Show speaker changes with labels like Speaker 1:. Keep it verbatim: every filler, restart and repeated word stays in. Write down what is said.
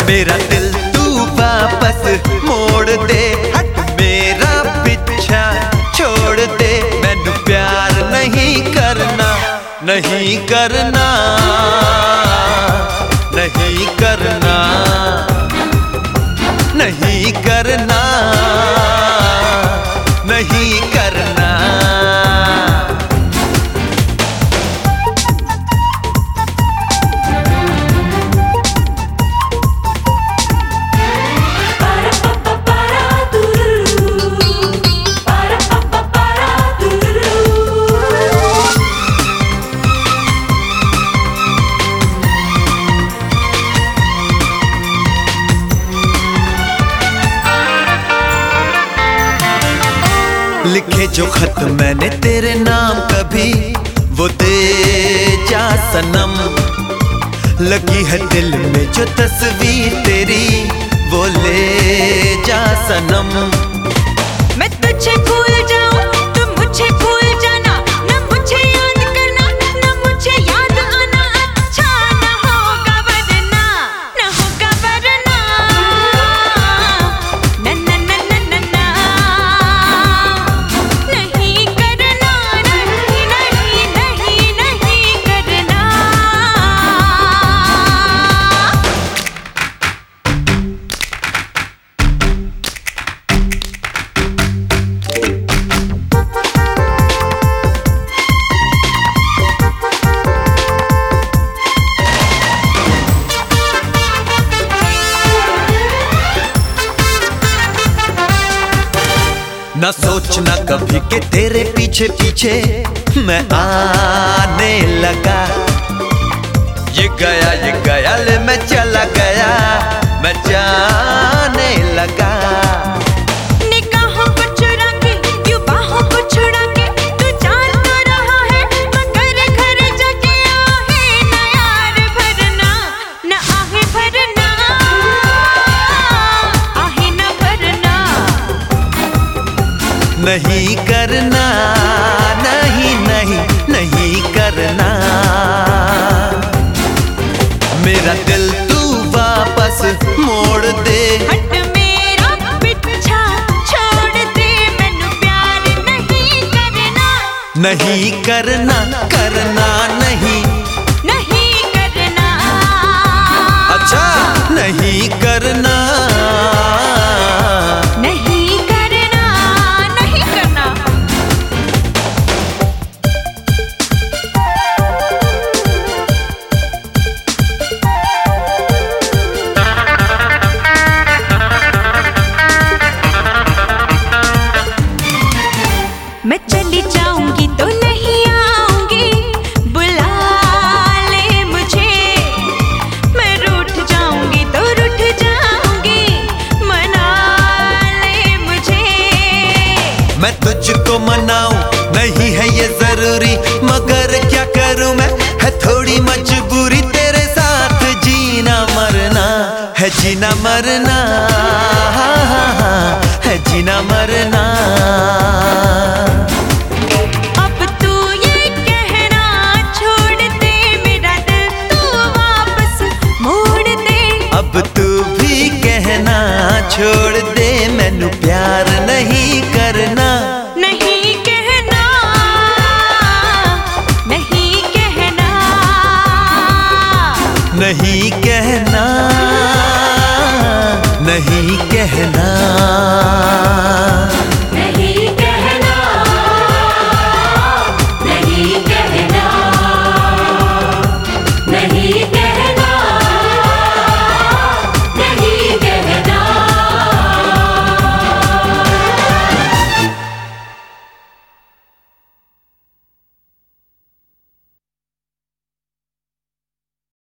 Speaker 1: मेरा दिल तू वापस मोड़ दे, हट मेरा पीछा छोड़ दे। मैनू प्यार नहीं करना, नहीं करना, नहीं करना, नहीं करना, नहीं करना। लिखे जो खत मैंने तेरे नाम कभी वो दे जा सनम। लगी है दिल में जो तस्वीर तेरी वो ले जा सनम।
Speaker 2: मैं तुझे भूल जाऊं तुम मुझे भूल जाना, न मुझे याद करना न मुझे याद आना। अच्छा न होगा वरना, न होगा वरना, न न न न न न। नहीं करना, नहीं नहीं नहीं नहीं करना।
Speaker 1: ना सोचना कभी के तेरे पीछे पीछे मैं आने लगा। ये गया ये गया ले मैं चला गया, मैं जाने लगा।
Speaker 2: निगाहों को चुरा के यूं बाहों को छुड़ा के तू जान तो रहा है, मगर घर जाके आहे ना यार भरना, न आहे भरना, आहे न भरना।
Speaker 1: नहीं करना, नहीं नहीं नहीं करना। मेरा दिल तू वापस मोड़ दे,
Speaker 2: हट मेरा पीछा छोड़ दे। मैनू प्यार नहीं करना,
Speaker 1: नहीं करना, करना नहीं,
Speaker 2: नहीं करना।
Speaker 1: अच्छा नहीं करना,
Speaker 2: नहीं करना, नहीं करना। मैं चली जाऊंगी तो नहीं आऊंगी, बुला ले मुझे। मैं रूठ जाऊंगी तो रूठ जाऊंगी, मना ले मुझे।
Speaker 1: मैं तुझको मनाऊं नहीं है ये जरूरी, मगर क्या करूं मैं है थोड़ी मजबूरी। तेरे साथ जीना मरना है, जीना मरना है, जीना मरना।
Speaker 2: अब तू ये कहना छोड़ दे, मेरा दिल तू वापस मोड़ दे।
Speaker 1: अब तू भी कहना छोड़ दे, मैनू प्यार नहीं करना।
Speaker 2: नहीं कहना, नहीं कहना,
Speaker 1: नहीं कहना, नहीं कहना।